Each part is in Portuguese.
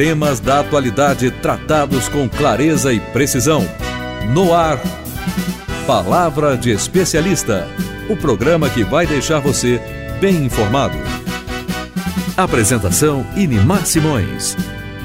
Temas da atualidade tratados com clareza e precisão. No ar, Palavra de Especialista. O programa que vai deixar você bem informado. Apresentação: Inimar Simões.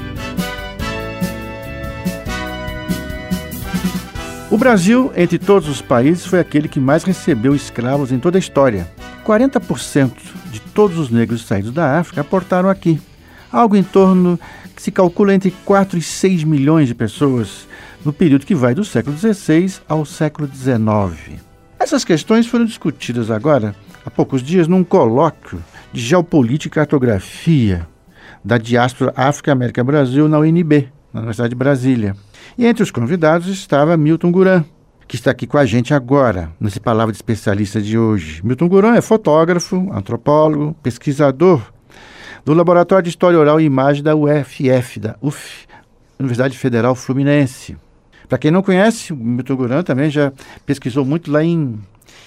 O Brasil, entre todos os países, foi aquele que mais recebeu escravos em toda a história. 40% de todos os negros saídos da África aportaram aqui. Algo em torno que se calcula entre 4 e 6 milhões de pessoas no período que vai do século XVI ao século XIX. Essas questões foram discutidas agora, há poucos dias, num colóquio de Geopolítica e Cartografia da Diáspora África-América-Brasil na UNB, na Universidade de Brasília. E entre os convidados estava Milton Guran, que está aqui com a gente agora, nesse Palavra de Especialista de hoje. Milton Guran é fotógrafo, antropólogo, pesquisador do Laboratório de História Oral e Imagem da UFF, da UF, Universidade Federal Fluminense. Para quem não conhece, o Milton Guran também já pesquisou muito lá em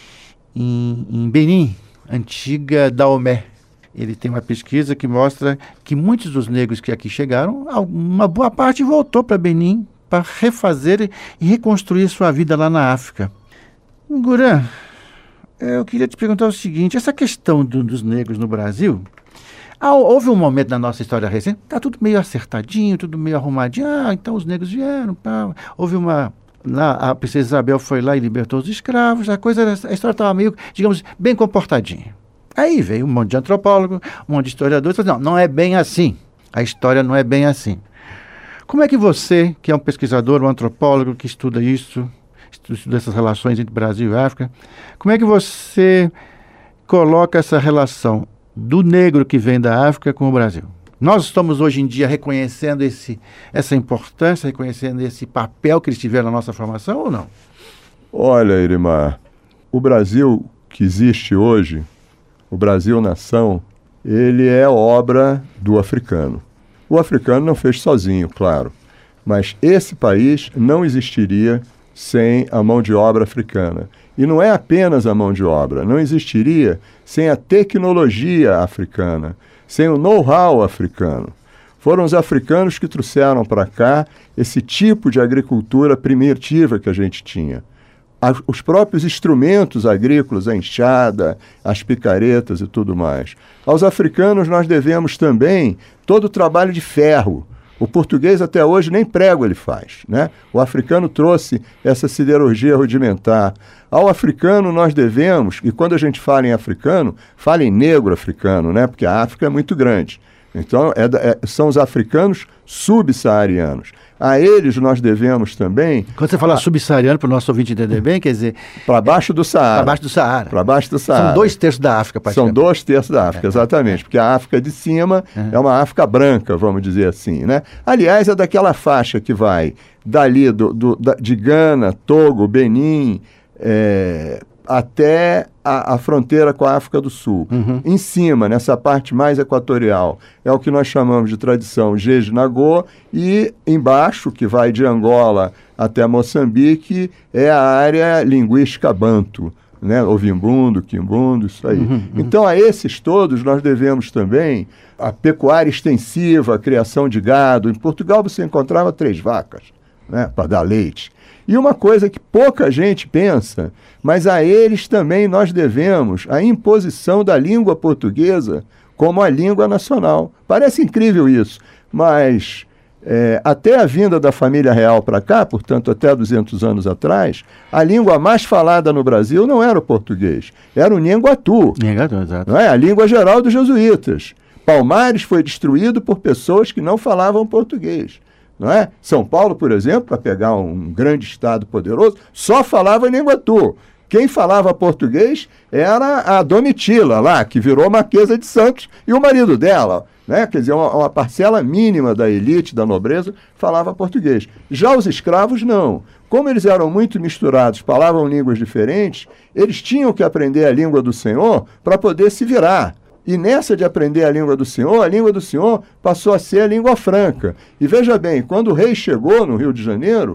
Benin, antiga Daomé. Ele tem uma pesquisa que mostra que muitos dos negros que aqui chegaram, uma boa parte voltou para Benin para refazer e reconstruir sua vida lá na África. Guran, eu queria te perguntar o seguinte, essa questão dos negros no Brasil, houve um momento na nossa história recente, está tudo meio acertadinho, tudo meio arrumadinho, então os negros vieram, houve a princesa Isabel foi lá e libertou os escravos, a história estava meio, digamos, bem comportadinha. Aí veio um monte de antropólogo, um monte de historiadores, e falou, não é bem assim, a história não é bem assim. Como é que você, que é um pesquisador, um antropólogo que estuda isso, estuda essas relações entre Brasil e África, como é que você coloca essa relação do negro que vem da África com o Brasil? Nós estamos hoje em dia reconhecendo essa importância, reconhecendo esse papel que eles tiveram na nossa formação ou não? Olha, Irimar, o Brasil que existe hoje, o Brasil nação, ele é obra do africano. O africano não fez sozinho, claro, mas esse país não existiria sem a mão de obra africana. E não é apenas a mão de obra, não existiria sem a tecnologia africana, sem o know-how africano. Foram os africanos que trouxeram para cá esse tipo de agricultura primitiva que a gente tinha. Os próprios instrumentos agrícolas, a enxada, as picaretas e tudo mais. Aos africanos nós devemos também todo o trabalho de ferro. O português até hoje nem prego ele faz, né? O africano trouxe essa siderurgia rudimentar. Ao africano nós devemos, e quando a gente fala em africano, fala em negro africano, né? Porque a África é muito grande. Então são os africanos subsaarianos. A eles nós devemos também... Quando você fala subsaariano, para o nosso ouvinte entender bem, quer dizer... Para baixo do Saara. Para baixo do Saara. Para baixo do Saara. São 2/3 da África, praticamente. São 2/3 da África, exatamente. Porque a África de cima é uma África branca, vamos dizer assim, né? Aliás, é daquela faixa que vai dali de Gana, Togo, Benin, até a fronteira com a África do Sul. Em cima, nessa parte mais equatorial, é o que nós chamamos de tradição Jeje-Nagô, e embaixo, que vai de Angola até Moçambique, é a área linguística banto, né? Ovimbundo, Quimbundo, isso aí. Então, a esses todos nós devemos também a pecuária extensiva, a criação de gado. Em Portugal você encontrava 3 vacas, né? Para dar leite. E uma coisa que pouca gente pensa, mas a eles também nós devemos a imposição da língua portuguesa como a língua nacional. Parece incrível isso, mas até a vinda da família real para cá, portanto até 200 anos atrás, a língua mais falada no Brasil não era o português, era o Nhenguatu. Nhenguatu, exato. Não é? A língua geral dos jesuítas. Palmares foi destruído por pessoas que não falavam português. Não é? São Paulo, por exemplo, para pegar um grande estado poderoso, só falava Nhenguatu. Quem falava português era a Domitila lá, que virou Marquesa de Santos, e o marido dela, né? Quer dizer, uma parcela mínima da elite, da nobreza, falava português. Já os escravos, não. Como eles eram muito misturados, falavam línguas diferentes, eles tinham que aprender a língua do Senhor para poder se virar. E nessa de aprender a língua do Senhor passou a ser a língua franca. E veja bem, quando o rei chegou no Rio de Janeiro,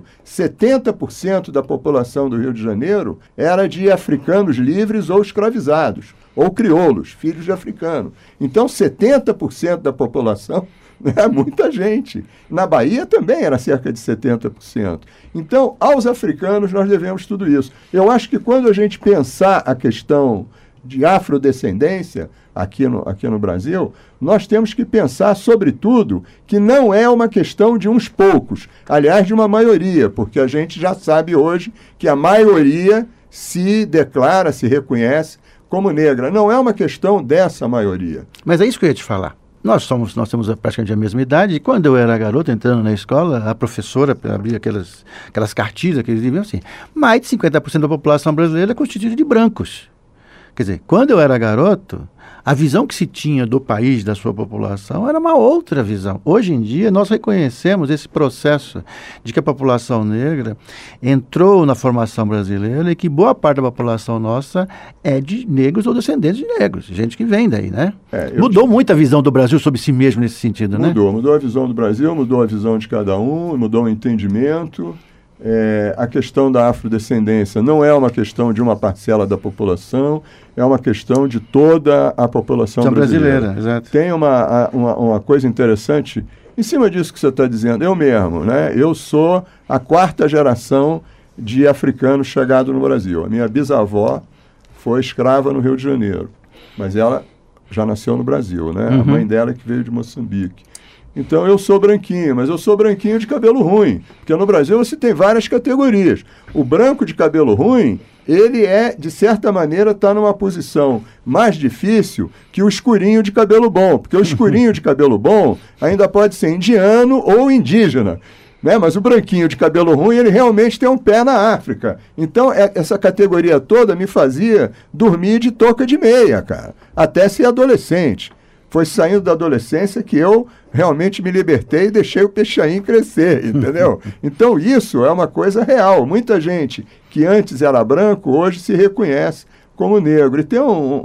70% da população do Rio de Janeiro era de africanos livres ou escravizados. ou crioulos, filhos de africano. Então, 70% da população é muita gente. Na Bahia também era cerca de 70%. Então, aos africanos nós devemos tudo isso. Eu acho que quando a gente pensar a questão de afrodescendência aqui no Brasil, nós temos que pensar, sobretudo, que não é uma questão de uns poucos, aliás, de uma maioria, porque a gente já sabe hoje que a maioria se declara, se reconhece como negra. Não é uma questão dessa maioria. Mas é isso que eu ia te falar. Nós temos praticamente a mesma idade, e quando eu era garoto, entrando na escola, a professora abria aquelas cartilhas que eles diziam assim, mais de 50% da população brasileira é constituída de brancos. Quer dizer, quando eu era garoto, a visão que se tinha do país, da sua população, era uma outra visão. Hoje em dia, nós reconhecemos esse processo de que a população negra entrou na formação brasileira e que boa parte da população nossa é de negros ou descendentes de negros, gente que vem daí, né? Mudou muito a visão do Brasil sobre si mesmo nesse sentido, né? Mudou a visão do Brasil, mudou a visão de cada um, mudou o entendimento. A questão da afrodescendência não é uma questão de uma parcela da população, é uma questão de toda a população brasileira. Exato. Tem uma coisa interessante, em cima disso que você está dizendo, eu mesmo, né? Eu sou a 4ª geração de africanos chegados no Brasil. A minha bisavó foi escrava no Rio de Janeiro, mas ela já nasceu no Brasil, né? A mãe dela que veio de Moçambique. Então eu sou branquinho, mas eu sou branquinho de cabelo ruim, porque no Brasil você tem várias categorias. O branco de cabelo ruim, ele de certa maneira, está numa posição mais difícil que o escurinho de cabelo bom, porque o escurinho de cabelo bom ainda pode ser indiano ou indígena, né? Mas o branquinho de cabelo ruim, ele realmente tem um pé na África. Então essa categoria toda me fazia dormir de touca de meia, cara, até ser adolescente. Foi saindo da adolescência que eu realmente me libertei e deixei o peixainho crescer, entendeu? Então isso é uma coisa real. Muita gente que antes era branco, hoje se reconhece como negro. E tem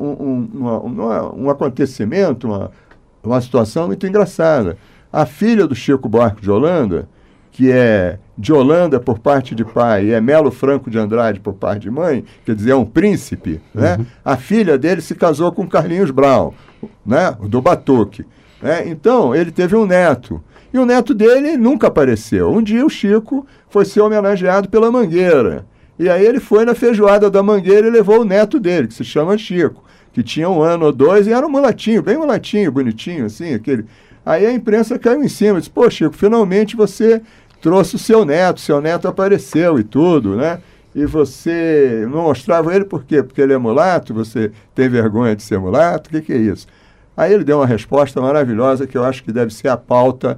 um acontecimento, uma situação muito engraçada. A filha do Chico Buarque de Holanda, que é de Holanda por parte de pai e é Melo Franco de Andrade por parte de mãe, quer dizer, é um príncipe, né? A filha dele se casou com Carlinhos Brown, né? Do Batuque. Né? Então, ele teve um neto. E o neto dele nunca apareceu. Um dia o Chico foi ser homenageado pela Mangueira. E aí ele foi na feijoada da Mangueira e levou o neto dele, que se chama Chico, que tinha 1 ano ou 2 e era um mulatinho, bem mulatinho, bonitinho, assim, aquele... Aí a imprensa caiu em cima, disse, pô, Chico, finalmente você trouxe o seu neto apareceu e tudo, né? E você não mostrava ele por quê? Porque ele é mulato, você tem vergonha de ser mulato, o que é isso? Aí ele deu uma resposta maravilhosa que eu acho que deve ser a pauta,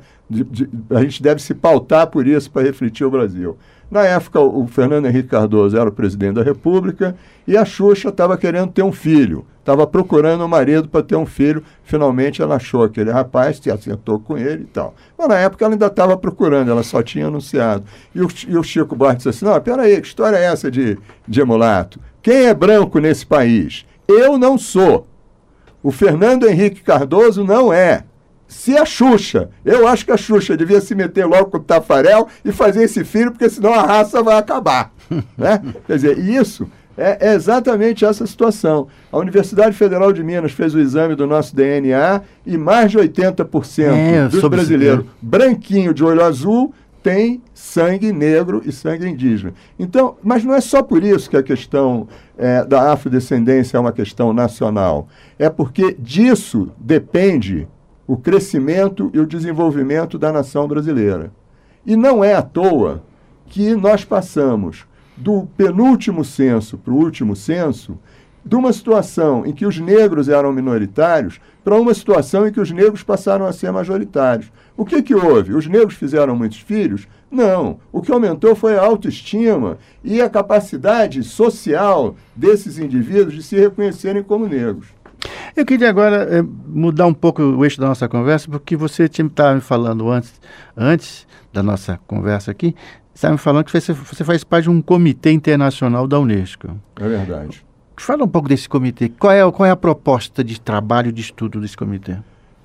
a gente deve se pautar por isso para refletir o Brasil. Na época, o Fernando Henrique Cardoso era o presidente da República e a Xuxa estava querendo ter um filho, estava procurando um marido para ter um filho, finalmente ela achou aquele rapaz, se assentou com ele e tal. Mas na época ela ainda estava procurando, ela só tinha anunciado. E o Chico Buarque disse assim, não, peraí, que história é essa de mulato? Quem é branco nesse país? Eu não sou. O Fernando Henrique Cardoso não é. Se a Xuxa, eu acho que a Xuxa devia se meter logo com o Tafarel e fazer esse filho, porque senão a raça vai acabar. Né? Quer dizer, isso é exatamente essa situação. A Universidade Federal de Minas fez o exame do nosso DNA e mais de 80% dos brasileiros branquinho de olho azul tem sangue negro e sangue indígena. Então, mas não é só por isso que a questão da afrodescendência é uma questão nacional. É porque disso depende o crescimento e o desenvolvimento da nação brasileira. E não é à toa que nós passamos do penúltimo censo para o último censo, de uma situação em que os negros eram minoritários para uma situação em que os negros passaram a ser majoritários. O que houve? Os negros fizeram muitos filhos? Não. O que aumentou foi a autoestima e a capacidade social desses indivíduos de se reconhecerem como negros. Eu queria agora mudar um pouco o eixo da nossa conversa, porque você estava me falando antes da nossa conversa aqui, estava me falando que você faz parte de um comitê internacional da Unesco. É verdade. Fala um pouco desse comitê. Qual é a proposta de trabalho, de estudo desse comitê?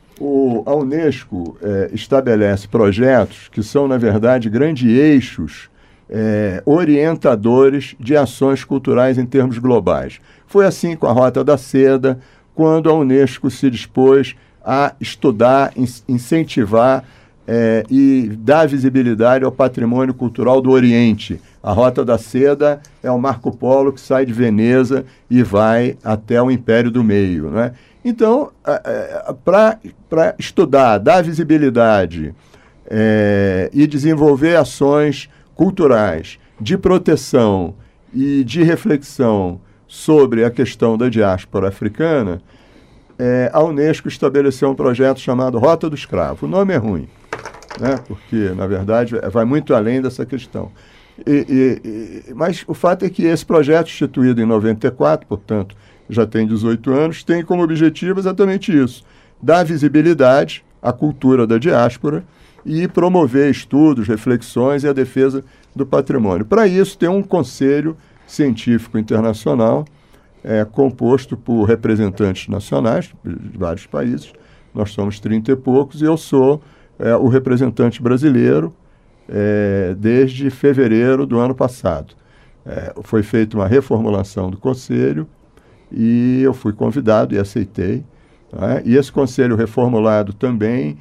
A Unesco estabelece projetos que são, na verdade, grandes eixos orientadores de ações culturais em termos globais. Foi assim com a Rota da Seda, quando a Unesco se dispôs a estudar, incentivar e dar visibilidade ao patrimônio cultural do Oriente. A Rota da Seda é o Marco Polo que sai de Veneza e vai até o Império do Meio, né? Então, para estudar, dar visibilidade e desenvolver ações culturais de proteção e de reflexão sobre a questão da diáspora africana, a Unesco estabeleceu um projeto chamado Rota do Escravo. O nome é ruim, né? Porque, na verdade, vai muito além dessa questão. Mas o fato é que esse projeto, instituído em 94, portanto, já tem 18 anos, tem como objetivo exatamente isso: dar visibilidade à cultura da diáspora e promover estudos, reflexões e a defesa do patrimônio. Para isso, tem um conselho científico internacional composto por representantes nacionais de vários países. Nós somos 30 e poucos e eu sou o representante brasileiro desde fevereiro do ano passado. Foi feita uma reformulação do conselho e eu fui convidado e aceitei. Né? E esse conselho reformulado também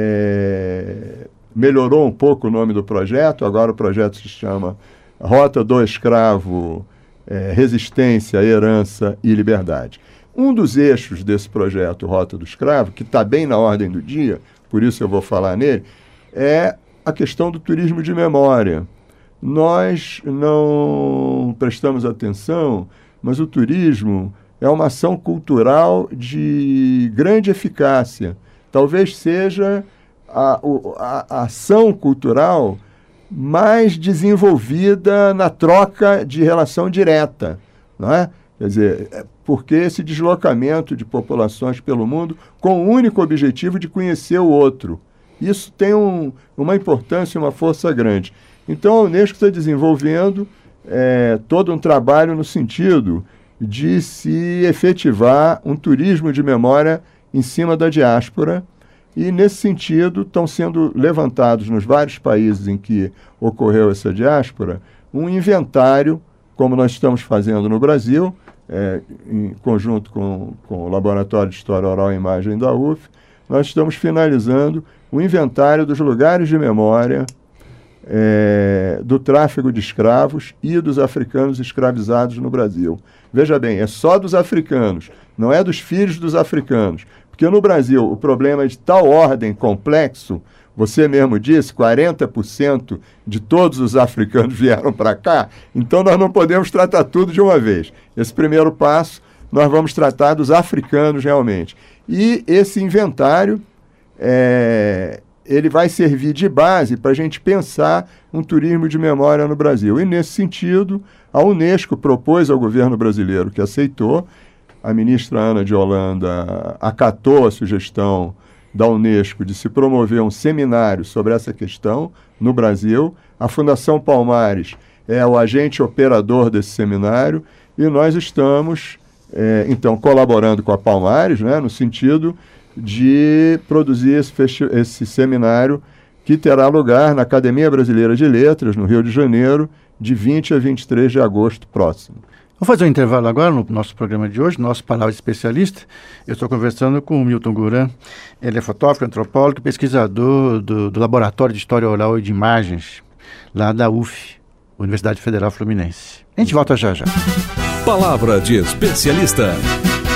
melhorou um pouco o nome do projeto. Agora o projeto se chama Rota do Escravo, Resistência, Herança e Liberdade. Um dos eixos desse projeto Rota do Escravo, que está bem na ordem do dia, por isso eu vou falar nele, é a questão do turismo de memória. Nós não prestamos atenção, mas o turismo é uma ação cultural de grande eficácia. Talvez seja a ação cultural mais desenvolvida na troca de relação direta, não é? Quer dizer, porque esse deslocamento de populações pelo mundo com o único objetivo de conhecer o outro. Isso tem uma importância e uma força grande. Então a Unesco está desenvolvendo todo um trabalho no sentido de se efetivar um turismo de memória em cima da diáspora, e nesse sentido estão sendo levantados nos vários países em que ocorreu essa diáspora um inventário, como nós estamos fazendo no Brasil, em conjunto com o Laboratório de História Oral e Imagem da UF. Nós estamos finalizando o inventário dos lugares de memória do tráfico de escravos e dos africanos escravizados no Brasil. Veja bem, é só dos africanos, não é dos filhos dos africanos. Porque no Brasil o problema é de tal ordem complexo, você mesmo disse, 40% de todos os africanos vieram para cá, então nós não podemos tratar tudo de uma vez. Esse primeiro passo, nós vamos tratar dos africanos realmente. E esse inventário, ele vai servir de base para a gente pensar um turismo de memória no Brasil. E nesse sentido, a Unesco propôs ao governo brasileiro, que aceitou. A ministra Ana de Holanda acatou a sugestão da Unesco de se promover um seminário sobre essa questão no Brasil. A Fundação Palmares é o agente operador desse seminário e nós estamos, então, colaborando com a Palmares, né, no sentido de produzir esse seminário que terá lugar na Academia Brasileira de Letras, no Rio de Janeiro, de 20 a 23 de agosto próximo. Vamos fazer um intervalo agora no nosso programa de hoje, nosso Palavra Especialista. Eu estou conversando com o Milton Guran. Ele é fotógrafo, antropólogo e pesquisador do Laboratório de História Oral e de Imagens, lá da UF, Universidade Federal Fluminense. A gente volta já já. Palavra de Especialista.